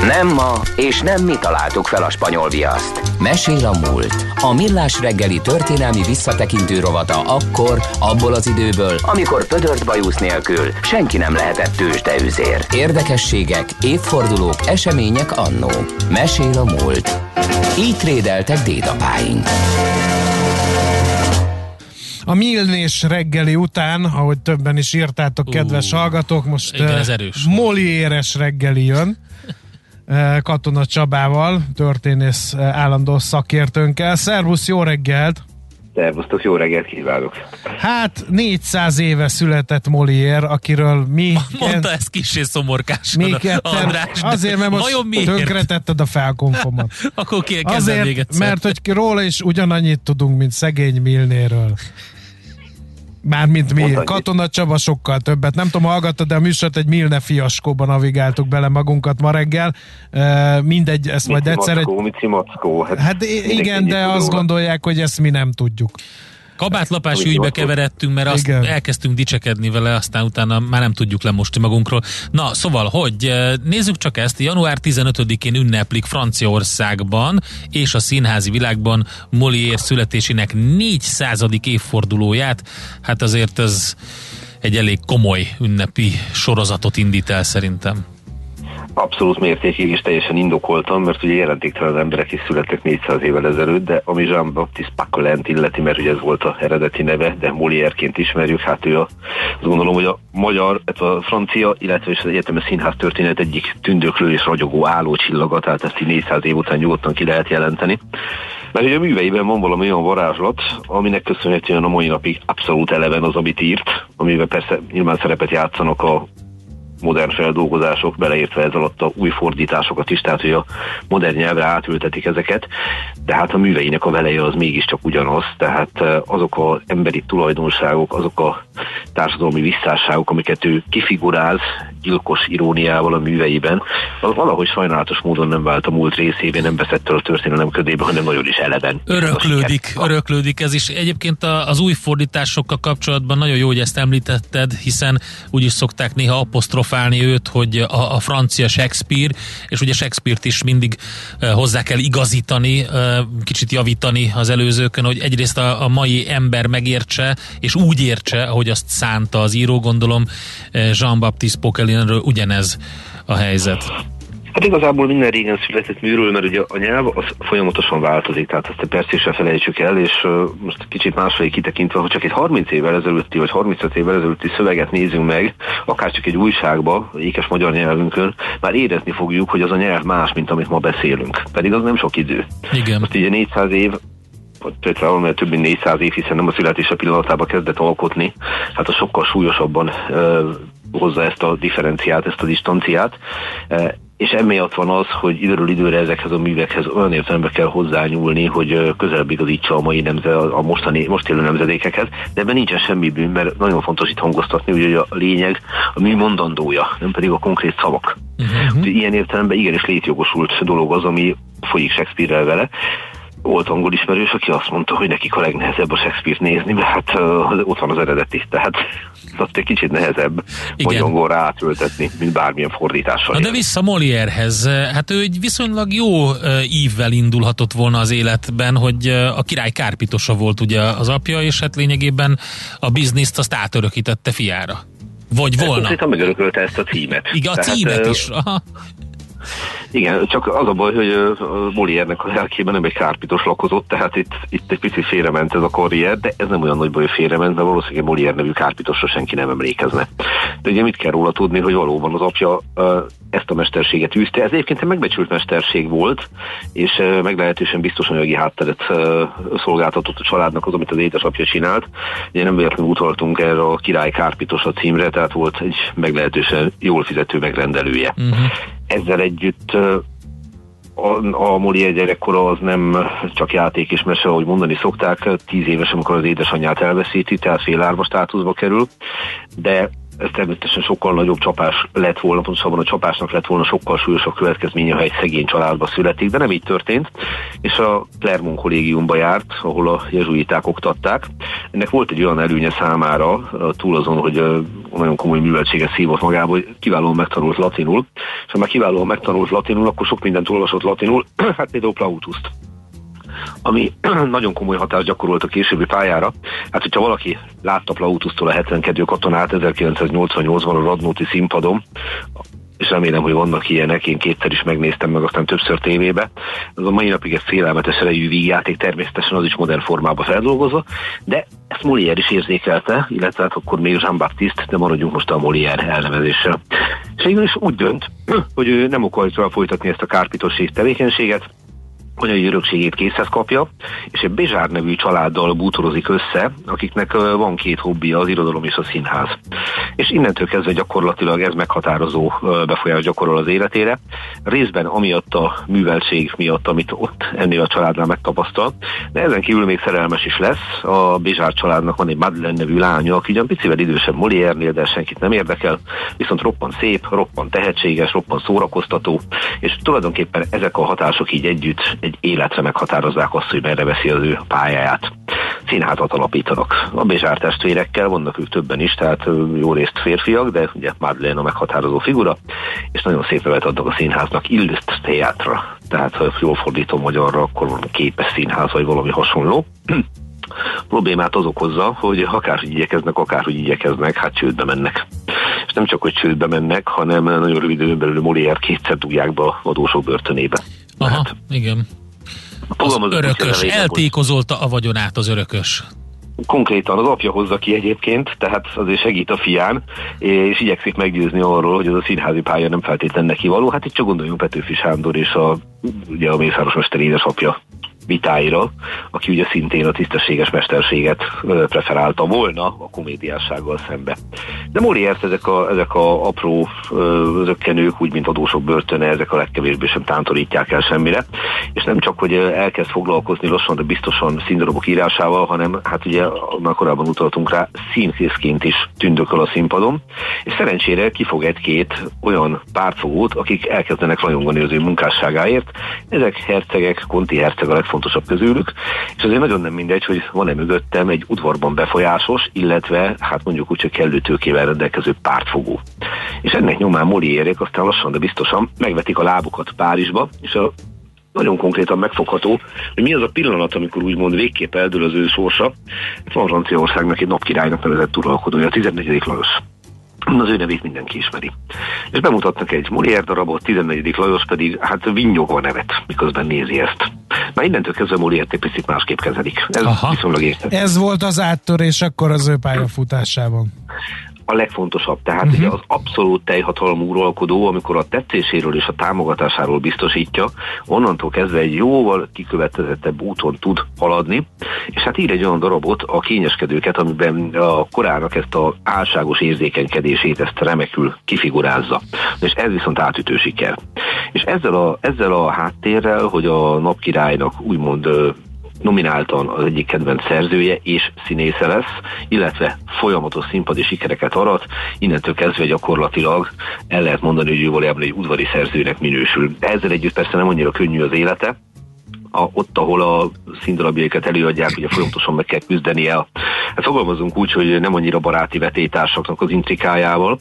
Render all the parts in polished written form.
Nem ma, és nem mi találtuk fel a spanyol viaszt. Mesél a múlt. A Millás reggeli történelmi visszatekintő rovata akkor, abból az időből, amikor pödört bajusz nélkül senki nem lehetett tőzsdeüzér. Érdekességek, évfordulók, események annó. Mesél a múlt. Így trédeltek dédapáink. A Millás reggeli után, ahogy többen is írtátok, kedves hallgatók, most Molière-es reggeli jön. Katona Csabával, történész állandó szakértőnkkel. Szervusz, jó reggelt! Szervusztok, jó reggelt kívánok! Hát 400 éve született Molière, akiről mi... Mondta ezt kissé szomorkásan András. Azért, mert most tönkretetted a felkonfomat. Akkor kezdem még egyszer. Mert hogy róla is ugyanannyit tudunk, mint szegény Milnéről. Mármint mi, Katona Csaba sokkal többet. Nem tudom, hallgattad, de a műsort egy Milne fiaskóba navigáltuk bele magunkat ma reggel. Mindegy, ezt majd egyszer... Mici Mackó. Hát igen, de azt gondolják, hogy ezt mi nem tudjuk. Kabátlapás ügybe keveredtünk, mert azt elkezdtünk dicsekedni vele, aztán utána már nem tudjuk lemosni magunkról. Na, szóval, hogy nézzük csak ezt, január 15-én ünneplik Franciaországban és a színházi világban Molière születésének 400. évfordulóját. Hát azért ez egy elég komoly ünnepi sorozatot indít el szerintem. Abszolút mértékig is teljesen indokoltam, mert ugye jelentéktelen emberek is születtek 400 évvel ezelőtt, de ami Jean-Baptiste Poquelin illeti, mert ugye ez volt a eredeti neve, de Molière-ként ismerjük, hát ő azt gondolom, hogy a magyar, a francia, illetve az egyetemes színház történet egyik tündöklő és ragyogó állócsillaga, tehát ezt így 400 év után nyugodtan ki lehet jelenteni. Mert ugye a műveiben van valami olyan varázslat, aminek köszönhetően a mai napig abszolút eleven az, amit írt, amiben persze nyilván szerepet játszanak a modern feldolgozások, beleértve ez alatt a új fordításokat is, tehát hogy a modern nyelvre átültetik ezeket, de hát a műveinek a veleje az mégiscsak ugyanaz, tehát azok az emberi tulajdonságok, azok a társadalmi visszásságok, amiket ő kifiguráz gyilkos iróniával a műveiben, az valahogy sajnálatos módon nem vált a múlt részében, nem veszett el a történelem ködébe, hanem nagyon is eleven. Öröklődik ez is. Egyébként az új fordításokkal kapcsolatban nagyon jó, hogy ezt említetted, hiszen úgy is szokták néha apostrofálni őt, hogy a francia Shakespeare, és ugye Shakespeare-t is mindig hozzá kell igazítani, kicsit javítani az előzőkön, hogy egyrészt a mai ember megértse, és úgy értse, ahogy azt szánta az író, gondolom Jean-Baptiste Poquelinről ugyanez a helyzet. Hát igazából minden régen született műről, mert ugye a nyelv az folyamatosan változik, tehát ezt persze se felejtsük el, és most kicsit másfelé kitekintve, hogy csak egy 30 évvel ezelőtti, vagy 35 évvel ezelőtti szöveget nézünk meg, akár csak egy újságba, ékes magyar nyelvünkön, már érezni fogjuk, hogy az a nyelv más, mint amit ma beszélünk. Pedig az nem sok idő. Igen. Most ugye 400 év, vagy valami több mint 400 év, hiszen nem a születése pillanatában kezdett alkotni, hát az sokkal súlyosabban hozza ezt a differenciát, ezt a distanciát, és emiatt van az, hogy időről időre ezekhez a művekhez olyan értelemben kell hozzányúlni, hogy közelebb igazítsa a mai most élő nemzedékekhez, de ebben nincsen semmi bűn, mert nagyon fontos itt hangoztatni, hogy a lényeg a mű mondandója, nem pedig a konkrét szavak. Ilyen értelemben igenis létjogosult dolog az, ami folyik Shakespeare-rel vele. Volt angol ismerős, aki azt mondta, hogy nekik a legnehezebb a Shakespeare-t nézni, mert hát ott van az eredeti, tehát azt egy kicsit nehezebb angolra átültetni, mint bármilyen fordítással. Na de vissza Molière-hez. Hát ő egy viszonylag jó ívvel indulhatott volna az életben, hogy a király kárpitosa volt ugye az apja, és hát lényegében a bizniszt azt átörökítette fiára. Vagy volna. Konkrétan megörökölte ezt a címet. Igen, a címet is. Aha. Igen, csak az a baj, hogy Molière-nek a lelkében nem egy kárpitos lakozott, tehát itt egy picit félrement ez a karrier, de ez nem olyan nagy baj, hogy félrement, mert valószínűleg Molière nevű kárpitosra senki nem emlékezne. De ugye mit kell róla tudni, hogy valóban az apja ezt a mesterséget űzte. Ez egyébként egy megbecsült mesterség volt, és meglehetősen biztos anyagi hátteret szolgáltatott a családnak az, amit az édesapja csinált. Ugye nem véletlenül utaltunk erre a király kárpitosa címre, tehát volt egy meglehetősen jól fizető megrendelője. Ezzel együtt a Molière gyerekkora az nem csak játék és mese, ahogy mondani szokták, 10 éves, amikor az édesanyját elveszíti, tehát félárva státuszba kerül, de ez természetesen sokkal nagyobb csapás lett volna, pontosabban a csapásnak lett volna sokkal súlyosabb következménye, ha egy szegény családba születik, de nem így történt, és a Clermont kollégiumba járt, ahol a jezsuiták oktatták. Ennek volt egy olyan előnye számára, túl azon, hogy nagyon komoly műveltséget szívott magába, hogy kiválóan megtanult latinul, és ha már kiválóan megtanult latinul, akkor sok mindent olvasott latinul, hát például Plautuszt, ami nagyon komoly hatást gyakorolt a későbbi pályára. Hát, hogyha valaki látta Plautusztól a 72 katonát 1988-ban a Radnóti színpadon, és remélem, hogy vannak ilyenek, én kétszer is megnéztem, meg aztán többször tévébe. Az a mai napig egy félelmetes erejű vígjáték, természetesen az is modern formában feldolgozva, de ezt Molière is érzékelte, illetve hát akkor még Jean-Baptiste, de maradjunk most a Molière elnevezéssel. És végül is úgy dönt, hogy ő nem akarja folytatni ezt a kárpitoség tevékenységet, anyai örökségét készhez kapja, és egy Bézsár nevű családdal bútorozik össze, akiknek van két hobbija, az irodalom és a színház. És innentől kezdve gyakorlatilag ez meghatározó befolyást gyakorol az életére. Részben amiatt a műveltség miatt, amit ott ennél a családnál megtapasztal, de ezen kívül még szerelmes is lesz. A Bézsár családnak van egy Madeleine nevű lánya, aki ugyan picivel idősebb Molière-nél, de senkit nem érdekel, viszont roppant szép, roppant tehetséges, roppant szórakoztató, és tulajdonképpen ezek a hatások így együtt egy életre meghatározzák azt, hogy merre veszi az ő pályáját. Színházat alapítanak. A Bézsár testvérekkel, vannak ők többen is, tehát jó részt férfiak, de ugye Madeleine a meghatározó figura, és nagyon szép nevet adnak a színháznak, Illustre Théâtre. Tehát ha jól fordítom magyarra, akkor van képes színház, vagy valami hasonló. Problémát az okozza, hogy akárhogy igyekeznek, hát csődbe mennek. És nem csak, hogy csődbe mennek, hanem nagyon rövid időn belül Molière kétszer dugják be a adósok börtönébe. Aha, hát, igen. Az örökös, eltékozolta a vagyonát az örökös. Konkrétan az apja hozza ki egyébként, tehát azért segít a fián, és igyekszik meggyőzni arról, hogy az a színházi pálya nem feltétlenül neki való. Hát itt csak gondoljunk Petőfi Sándor és ugye a Mészáros Mester édesapja vitáira, aki ugye szintén a tisztességes mesterséget preferálta volna a komédiássággal szembe. De Molière ezek a apró zökkenők, úgy mint adósok börtöne, ezek a legkevésbé sem tántorítják el semmire, és nem csak, hogy elkezd foglalkozni lassan, de biztosan színdarabok írásával, hanem hát ugye, már korábban utaltunk rá, színészként is tündököl a színpadon, és szerencsére kifog egy-két olyan pártfogót, akik elkezdenek rajongani az ő munkásságáért. Ezek hercegek, Conti herceg a legfontosabb közülük, és azért nagyon nem mindegy, hogy van-e mögöttem egy udvarban befolyásos, illetve hát mondjuk úgy, hogy kellő tőkével rendelkező pártfogó. És ennek nyomán Molière-ék aztán lassan, de biztosan megvetik a lábukat Párizsba, és nagyon konkrétan megfogható, hogy mi az a pillanat, amikor úgymond végképp eldől az ő sorsa. Itt van Franciaországnak egy napkirálynak nevezett uralkodója, a 14. Lajos. Az ő nevét mindenki ismeri. És bemutatnak egy Molière darabot, 14. Lajos pedig hát vinnyogva nevet, miközben nézi ezt. Már innentől kezdve Molière egy picit másképp kezelik. Ez viszonylag értető. Ez volt az áttörés akkor az ő pályafutásában. A legfontosabb, tehát ugye az abszolút teljhatalmú uralkodó, amikor a tetszéséről és a támogatásáról biztosítja, onnantól kezdve egy jóval kikövetezettebb úton tud haladni, és hát ír egy olyan darabot, a Kényeskedőket, amiben a korának ezt az álságos érzékenykedését, ezt remekül kifigurázza. És ez viszont átütő siker. És ezzel a háttérrel, hogy a napkirálynak úgymond nomináltan az egyik kedvenc szerzője és színésze lesz, illetve folyamatos színpadi sikereket arat, innentől kezdve gyakorlatilag el lehet mondani, hogy ő valójában egy udvari szerzőnek minősül. De ezzel együtt persze nem annyira könnyű az élete, ott, ahol a színdarabjaikat előadják, ugye folyamatosan meg kell küzdenie. Hát fogalmazunk úgy, hogy nem annyira baráti vetélytársaknak az intrikájával.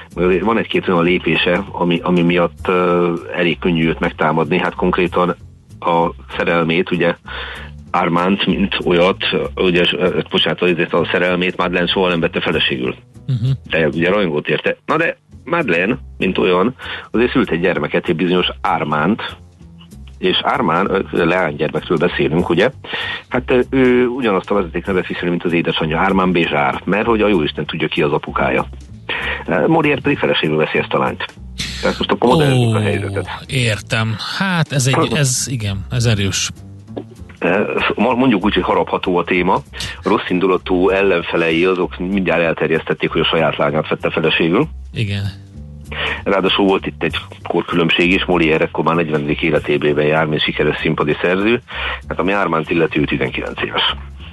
Van egy-két olyan lépése, ami miatt elég könnyű őt megtámadni. Hát konkrétan a szerelmét, ugye Armand, mint olyat, ugye, bocsánat, a szerelmét Madeleine soha nem vette feleségül. De ugye rajongót érte. Na de Madeleine, mint olyan, azért szült egy gyermeket, egy bizonyos Armand, és Armand, leánygyermekről beszélünk, ugye? Hát ő ugyanazt a vezetéknevet viseli, mint az édesanyja, Armand Bézsár, mert hogy a jóisten tudja, ki az apukája. Molière pedig feleségül veszi ezt a lányt. Tehát most akkor modellezünk a helyzetet. Értem. Hát ez erős. Mondjuk úgy, hogy harapható a téma. A rossz indulatú ellenfelei azok mindjárt elterjesztették, hogy a saját lányát vette feleségül. Igen. Ráadásul volt itt egy korkülönbség is, Molière ekkor már 40. életében jár, mint sikeres színpadi szerző, hát ami Armand illeti, ő 19 éves.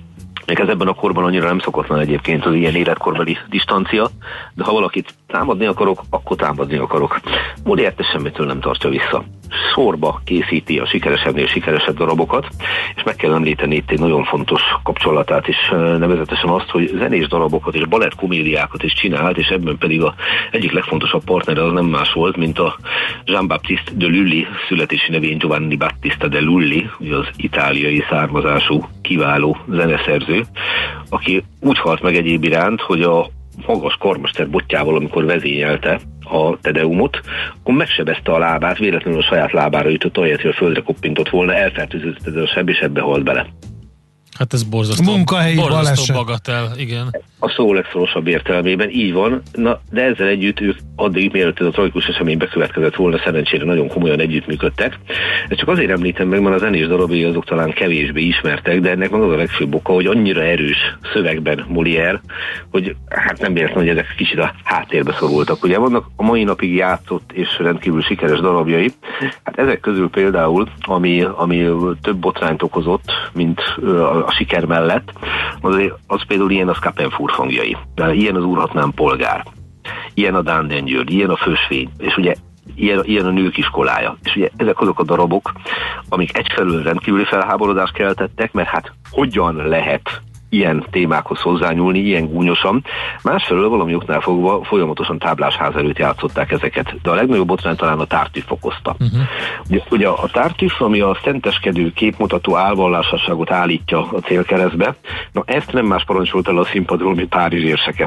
Még ez ebben a korban annyira nem szokatlan egyébként az ilyen életkorbeli distancia, de ha valakit támadni akarok, akkor támadni akarok. Molière semmitől nem tartja vissza. Sorba készíti a sikeresebbnél sikeresebb darabokat, és meg kell említeni itt egy nagyon fontos kapcsolatát is, nevezetesen azt, hogy zenés darabokat és balett komédiákat is csinált, és ebben pedig az egyik legfontosabb partnere az nem más volt, mint a Jean-Baptiste de Lully, születési nevén Giovanni Battista de Lully, ugye az itáliai származású kiváló zeneszerző, aki úgy halt meg egyéb iránt, hogy a magas karmester botjával, amikor vezényelte a Tedeumot, akkor megsebezte a lábát, véletlenül a saját lábára ütött, ahelyett, hogy a földre koppintott volna, elfertőzött ez a seb, és ebbe halt bele. Hát ez borzasztó bagatel, igen. A szó legszorosabb értelmében, így van, na, de ezzel együtt ők addig, mielőtt ez a tragikus esemény bekövetkezett volna, szerencsére nagyon komolyan együttműködtek. Ezt csak azért említem meg, mert a zenés darabjai azok talán kevésbé ismertek, de ennek meg az a legfőbb oka, hogy annyira erős szövegben Molière, hogy hát nem véletlen, hogy ezek kicsit a háttérbe szorultak. Ugye vannak a mai napig játszott és rendkívül sikeres darabjai, hát ezek közül például, ami több botrányt okozott, mint a siker mellett, az például ilyen a Scapin furfangjai, ilyen az Úrhatnám polgár, ilyen a Dándeny György, ilyen a Fősvény, és ugye ilyen a Nők iskolája. És ugye ezek azok a darabok, amik egyfelől rendkívüli felháborodást keltettek, mert hát hogyan lehet ilyen témákhoz hozzányúlni, ilyen gúnyosan. Másfelől valami oknál fogva folyamatosan táblásház előtt játszották ezeket. De a legnagyobb botrány talán a Tartüff okozta. Ugye a Tartüff, ami a szenteskedő képmutató álvallásosságot állítja a célkeresztbe, na ezt nem más parancsolt el a színpadról, mint Párizs érseke.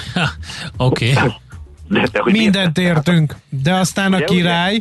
Oké. Mindent értünk, de aztán a király...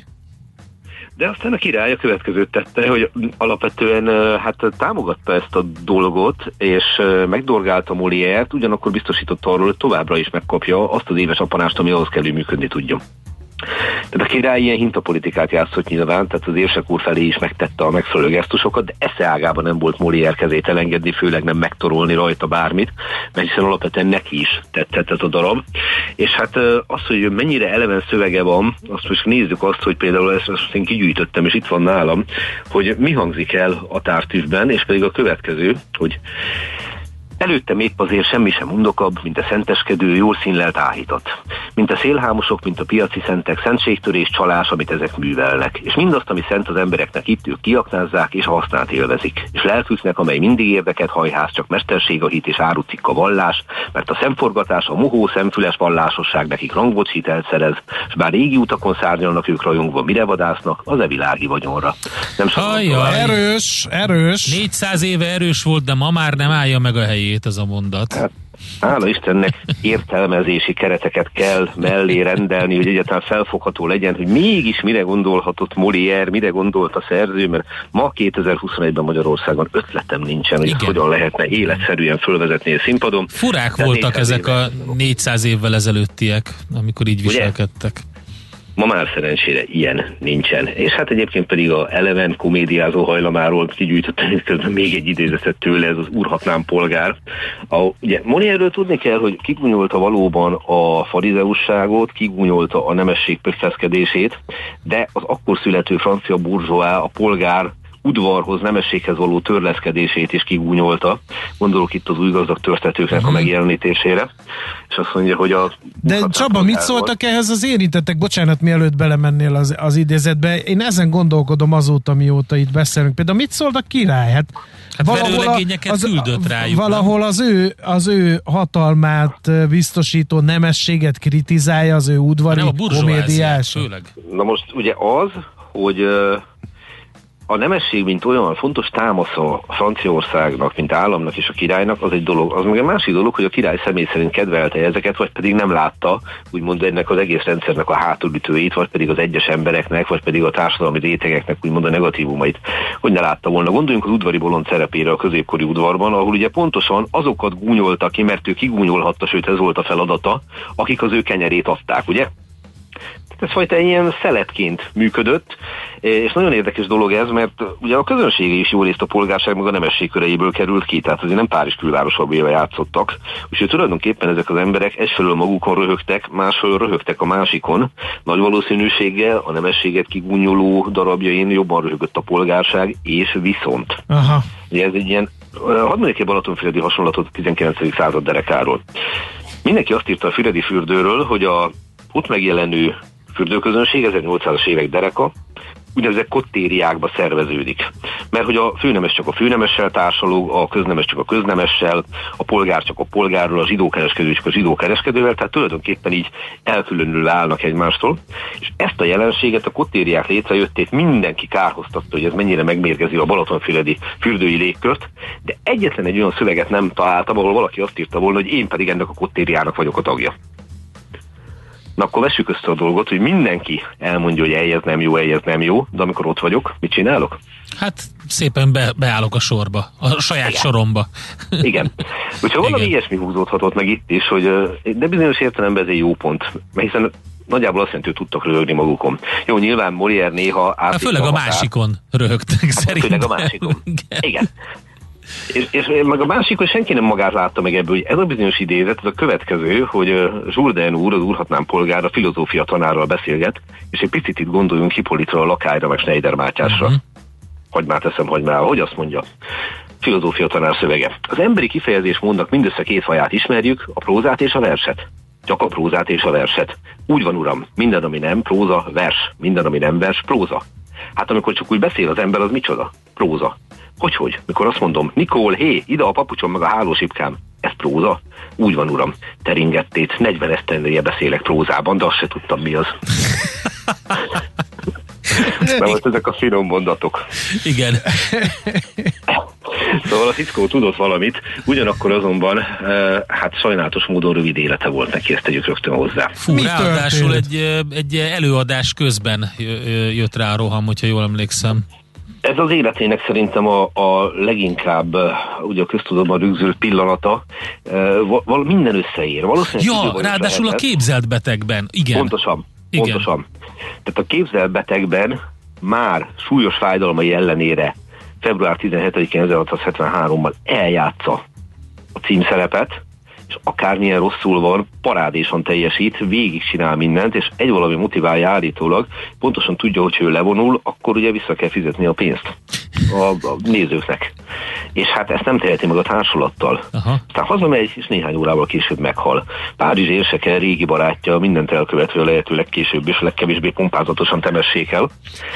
De aztán a király a következőt tette, hogy alapvetően hát támogatta ezt a dolgot, és megdorgálta Molière-t, ugyanakkor biztosította arról, hogy továbbra is megkapja azt az éves apanást, ami ahhoz kell, hogy működni tudjon. Tehát a király ilyen hintapolitikát játszott nyilván, tehát az érsek úr felé is megtette a megfelelő gesztusokat, de esze ágában nem volt Molière kezét elengedni, főleg nem megtorolni rajta bármit, mert hiszen alapvetően neki is tetszett ez a darab. És hát az, hogy mennyire eleven szövege van, azt most nézzük azt, hogy például ezt én kigyűjtöttem, és itt van nálam, hogy mi hangzik el a Tartüffben, és pedig a következő, hogy előttem épp azért semmi sem undokabb, mint a szenteskedő, jól színlelt áhítat. Mint a szélhámosok, mint a piaci szentek, szentségtörés, csalás, amit ezek művelnek. És mindazt, ami szent az embereknek, itt ők kiaknázzák, és a hasznát élvezik. És lelküknek, amely mindig érdeket hajház, csak mesterség a hit és árucikk a vallás, mert a szemforgatás, a mohó, szemfüles vallásosság nekik rangbocs hitelt szerez, és bár régi utakon szárnyalnak ők rajongva, mire vadásznak, az e világi vagyonra. Nem erős. 400 éve erős volt, de ma már nem állja meg a helyét ez a mondat. Hát, hála Istennek értelmezési kereteket kell mellé rendelni, hogy egyáltalán felfogható legyen, hogy mégis mire gondolhatott Molière, mire gondolt a szerző, mert ma 2021-ben Magyarországon ötletem nincsen, hogy hogyan lehetne életszerűen fölvezetni a színpadon. Furák voltak ezek a 400 évvel ezelőttiek, amikor így viselkedtek. Ma már szerencsére ilyen nincsen. És hát egyébként pedig a eleven komédiázó hajlamáról kigyűjtöttem közben még egy idézetet tőle, ez az Úrhatnám polgár. Ugye Molière-ről tudni kell, hogy kigúnyolta valóban a farizeusságot, kigúnyolta a nemesség pöffeszkedését, de az akkor születő francia burzsóá a polgár udvarhoz, nemességhez való törleszkedését is kigúnyolta. Gondolok itt az új gazdag törtetőknek a megjelenítésére. És azt mondja, hogy a... De Csaba, mit szóltak ehhez az érintettek? Bocsánat, mielőtt belemennél az idézetbe. Én ezen gondolkodom azóta, mióta itt beszélünk. Például mit szólt a király? Hát verőlegényeket küldött rájuk. Valahol az ő hatalmát biztosító nemességet kritizálja, az ő udvari komédiás. Főleg. Na most ugye az, hogy a nemesség, mint olyan fontos támasza a Franciaországnak, mint államnak és a királynak, az egy dolog. Az meg a másik dolog, hogy a király személy szerint kedvelte ezeket, vagy pedig nem látta, úgymond ennek az egész rendszernek a hátulütőjét, vagy pedig az egyes embereknek, vagy pedig a társadalmi rétegeknek úgymond a negatívumait, hogy ne látta volna. Gondoljunk az udvari bolond szerepére a középkori udvarban, ahol ugye pontosan azokat gúnyolta ki, mert ő kigúnyolhatta, sőt ez volt a feladata, akik az ő kenyerét adták, ugye? Ez fajta ilyen szeletként működött, és nagyon érdekes dolog ez, mert ugye a közönsége is jó részt a polgárság meg a nemesség köreiből került ki, tehát azért nem Párizs külvárosabbével játszottak, úgyhogy tulajdonképpen ezek az emberek egyfelől magukon röhögtek, másfelől röhögtek a másikon. Nagy valószínűséggel a nemességet kigúnyoló darabjain jobban röhögött a polgárság, és viszont. Aha. Ugye ez egy ilyen hadd mondjuk egy balatonfüredi hasonlatot a 19. század derekáról. Mindenki azt írta a füredi fürdőről, hogy a ott megjelenő fürdőközönség 1800-as évek dereka úgynevezett kottériákba szerveződik. Mert hogy a főnemes csak a főnemessel társalog, a köznemes csak a köznemessel, a polgár csak a polgárról, a zsidókereskedő csak a zsidókereskedővel, tehát tulajdonképpen így elkülönül állnak egymástól, és ezt a jelenséget, a kottériák létrejöttét mindenki kárhoztatta, hogy ez mennyire megmérgezi a balatonfüredi fürdői légkört, de egyetlen egy olyan szöveget nem találtam, ahol valaki azt írta volna, hogy én pedig ennek a kottériának vagyok a tagja. Na akkor vessük össze a dolgot, hogy mindenki elmondja, hogy eljez nem jó, de amikor ott vagyok, mit csinálok? Hát szépen beállok a sorba, a saját soromba. Igen. Úgyhogy valami ilyesmi húzódhatott meg itt is, hogy de bizonyos értelemben ez egy jó pont, mert hiszen nagyjából azt jelenti, hogy tudtak röhögni magukon. Jó, nyilván Molière néha hát főleg a másikon röhögtek szerintem. Főleg a másikon. Igen. És meg a másik, hogy senki nem magát látta meg ebből, hogy ez a bizonyos idézet, ez a következő, hogy Jourdain úr, az Úrhatnán polgár, a filozófia tanárral beszélget, és egy picit itt gondoljunk Hippolytra, a Lakályra, meg Schneider Mátyásra. Hagymát teszem, hogy azt mondja. Filozófia tanár szövege. Az emberi kifejezés mondnak mindössze két faját ismerjük, a prózát és a verset. Csak a prózát és a verset. Úgy van, uram, minden, ami nem próza, vers. Minden, ami nem vers, próza. Hát amikor csak úgy beszél az ember, az micsoda? Próza. Hogy? Mikor azt mondom, Nikól, hé, ide a papucsom meg a hálósipkám. Ez próza? Úgy van, uram. Teringettét, 40 esztendeje beszélek prózában, de azt se tudtam, mi az. Na most ezek a finom mondatok. Igen. Szóval a Fickó tudott valamit, ugyanakkor azonban hát sajnálatos módon rövid élete volt neki, ezt tegyük rögtön hozzá. Fú, ráadásul egy előadás közben jött rá a roham, hogyha jól emlékszem. Ez az életének szerintem a leginkább ugye a köztudatban rögzült pillanata. Minden összeér. Ja, ráadásul a képzelt betegben. Igen. Pontosan. Tehát a képzelt betegben már súlyos fájdalmai ellenére február 17-én 1673-ban eljátsza a címszerepet, és akármilyen rosszul van, parádésan teljesít, végig csinál mindent, és egy valami motiválja állítólag, pontosan tudja, hogy ő levonul, akkor ugye vissza kell fizetni a pénzt a nézőknek. És hát ezt nem teheti meg a társulattal. Aha. Aztán hazamegy, és néhány órával később meghal. Párizs érseke, régi barátja, mindent elkövetve a lehető legkésőbb és legkevésbé pompázatosan temessék el,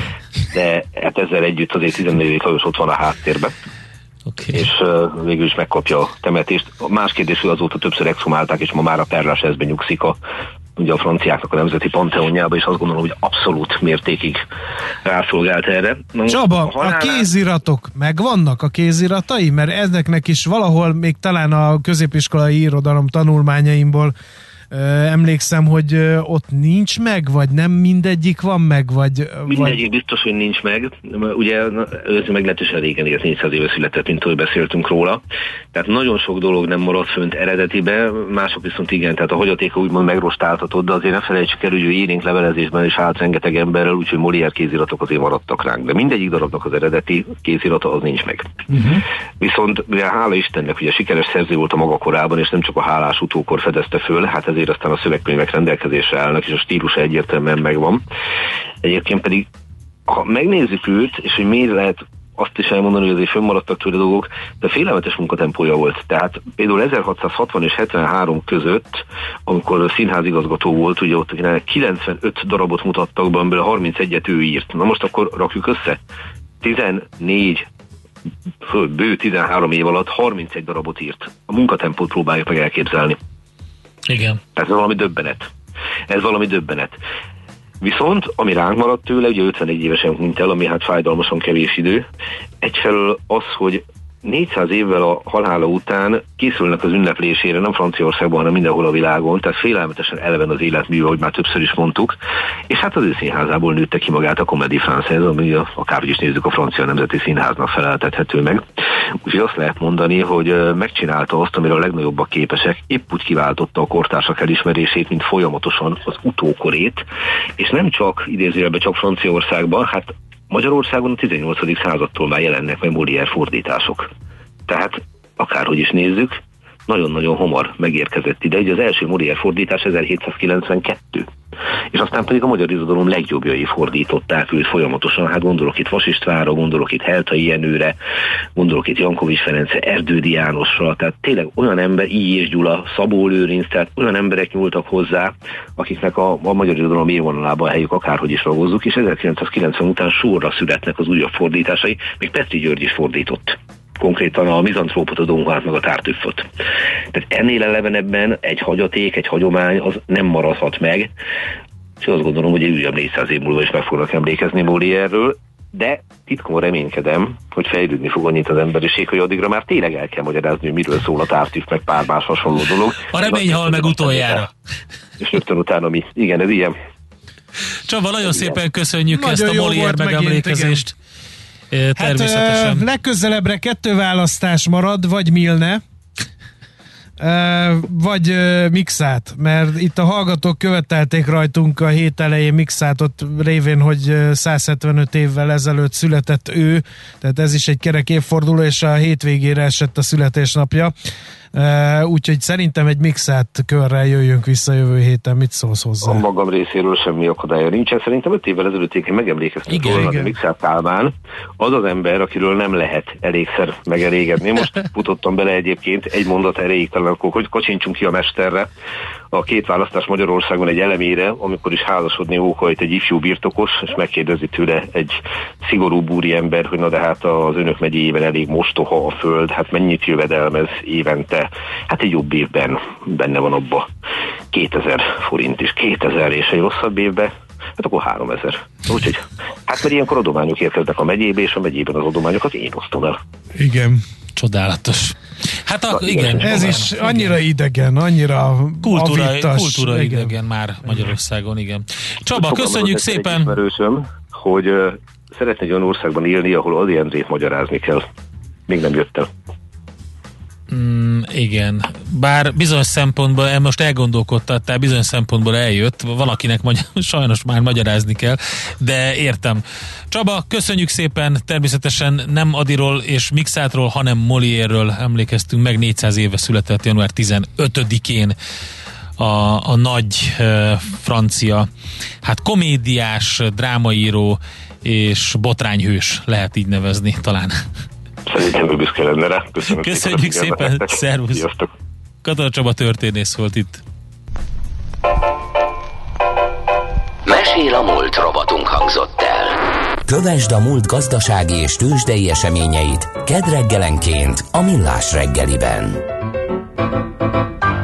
de hát ezzel együtt azért 14. Lajos ott van a háttérben. Okay. És végül is megkapja a temetést. Más kérdés, hogy azóta többször exhumálták, és ma már a Père-Lachaise-ben nyugszik ugye a franciáknak a nemzeti panteonjába, és azt gondolom, hogy abszolút mértékig rászolgált erre. Csaba, a kéziratok megvannak, a kéziratai? Mert ezeknek is valahol még talán a középiskolai irodalom tanulmányaimból emlékszem, hogy ott nincs meg, vagy nem mindegyik van meg, vagy... Mindegyik biztos, hogy nincs meg. Ugye ez meglehetősen régen élt, 400 éve született, mint ahogy beszéltünk róla. Tehát nagyon sok dolog nem maradt fönt eredetibe, mások viszont igen, tehát a hagyatéka úgymond megrostáltatott, de azért ne felejtsük el, hogy élénk levelezésben is állt rengeteg emberrel, úgyhogy Molière kéziratok azért maradtak ránk. De mindegyik darabnak az eredeti kézirata az nincs meg. Viszont hála Istennek, ugye sikeres szerző volt a maga korában, és nem csak a hálás utókor fedezte föl, hát ezért aztán a szövegkönyvek rendelkezésre állnak, és a stílusa egyértelműen megvan. Egyébként pedig, ha megnézzük őt, és hogy miért lehet azt is elmondani, hogy azért fönnmaradtak tőle dolgok, de félelmetes munkatempója volt. Tehát például 1660 és 73 között, amikor színházigazgató volt, ugye ott 95 darabot mutattak be, amiből 31-et ő írt. Na most akkor rakjuk össze. 14 bő 13 év alatt 31 darabot írt. A munkatempót próbáljuk meg elképzelni. Igen. Ez valami döbbenet. Viszont, ami ránk maradt tőle, ugye 51 évesen hunyt el, ami hát fájdalmasan kevés idő. Egyfelől az, hogy 400 évvel a halála után készülnek az ünneplésére, nem Franciaországban, hanem mindenhol a világon, tehát félelmetesen eleven az életműve, ahogy már többször is mondtuk, és hát az ő színházából nőtte ki magát a Comédie Française, ami akárhogy is nézzük, a francia nemzeti színháznak feleltethető meg. Úgyhogy azt lehet mondani, hogy megcsinálta azt, amire a legnagyobbak képesek, épp úgy kiváltotta a kortársak elismerését, mint folyamatosan az utókorét, és nem csak idézőjelben csak Franciaországban, hát Magyarországon a 18. századtól már jelennek meg Molière fordítások. Tehát akárhogy is nézzük, nagyon-nagyon hamar megérkezett ide. Ugye az első Molière fordítás 1792. És aztán pedig a magyar irodalom legjobbjai fordították őt folyamatosan. Hát gondolok itt Vas Istvánra, gondolok itt Heltai Jenőre, gondolok itt Jankovics Ferencre, Erdődy Jánosra, tehát tényleg olyan ember, Illyés Gyula, Szabó Lőrinc, tehát olyan emberek nyúltak hozzá, akiknek a magyar irodalom élvonalában a helyük, akárhogy is ragozzuk, és 1990 után sorra születnek az újabb fordításai, még Petri György is fordított. Konkrétan a mizantrópot, a Don Juant, meg a Tartüfföt. Tehát ennél elevenebben egy hagyaték, egy hagyomány az nem maradhat meg, és azt gondolom, hogy újabb 400 év múlva is meg fognak emlékezni Molière-ről, de titkon reménykedem, hogy fejlődni fog annyit az emberiség, hogy addigra már tényleg el kell magyarázni, hogy miről szól a Tartüff, meg pár más hasonló dolog. A remény hal meg utoljára. És rögtön utána mi. Igen, ez ilyen. Csaba, nagyon szépen köszönjük nagyon ezt a Molière megemlékezést. Természetesen. Hát legközelebbre 2 választás marad, vagy Milne, vagy Mixát, mert itt a hallgatók követelték rajtunk a hét elején Mixátot révén, hogy 175 évvel ezelőtt született ő, tehát ez is egy kerek évforduló, és a hétvégére esett a születésnapja. Úgyhogy szerintem egy Mixát körrel jöjjünk vissza jövő héten. Mit szólsz hozzá? A magam részéről semmi akadálya nincsen. Szerintem 5 évvel ezelőtt én megemlékeztem volna, hogy Mixát Kálmán az az ember, akiről nem lehet elégszer megelégedni. Most futottam bele egyébként egy mondat erejéig, talán akkor hogy kocsintsunk ki a mesterre. A 2 választás Magyarországon egy elemére, amikor is házasodni óhajt egy ifjú birtokos, és megkérdezi tőle egy szigorú búri ember, hogy na de hát az önök megyéjében elég mostoha a föld, hát mennyit jövedelmez évente? Hát egy jobb évben benne van abba 2000 forint is, 2000 és egy rosszabb évben, hát akkor 3000. Úgyhogy, hát mert ilyenkor adományok érkeznek a megyébe, és a megyében az adományokat én osztom el. Igen. Csodálatos. Hát igen. Ez is annyira idegen, annyira kultúra idegen már Magyarországon, igen. Csaba, köszönjük szépen! Egy ismerősöm, hogy szeretne egy olyan országban élni, ahol Ady Endrét magyarázni kell. Még nem jött el. Igen. Bár bizonyos szempontból, most elgondolkodtattál, bizonyos szempontból eljött, valakinek sajnos már magyarázni kell, de értem. Csaba, köszönjük szépen, természetesen nem Adyról és Mixátról, hanem Molière-ről emlékeztünk meg, 400 éve született január 15-én a nagy francia, hát komédiás, drámaíró és botrányhős, lehet így nevezni talán. Szerintem ő büszke lenne rá. Köszönjük szépen, szervusz! Katona Csaba történész volt itt. Mesél a múlt robotunk hangzott el. Kövesd a múlt gazdasági és tőzsdei eseményeit kedd reggelenként a Millás reggeliben.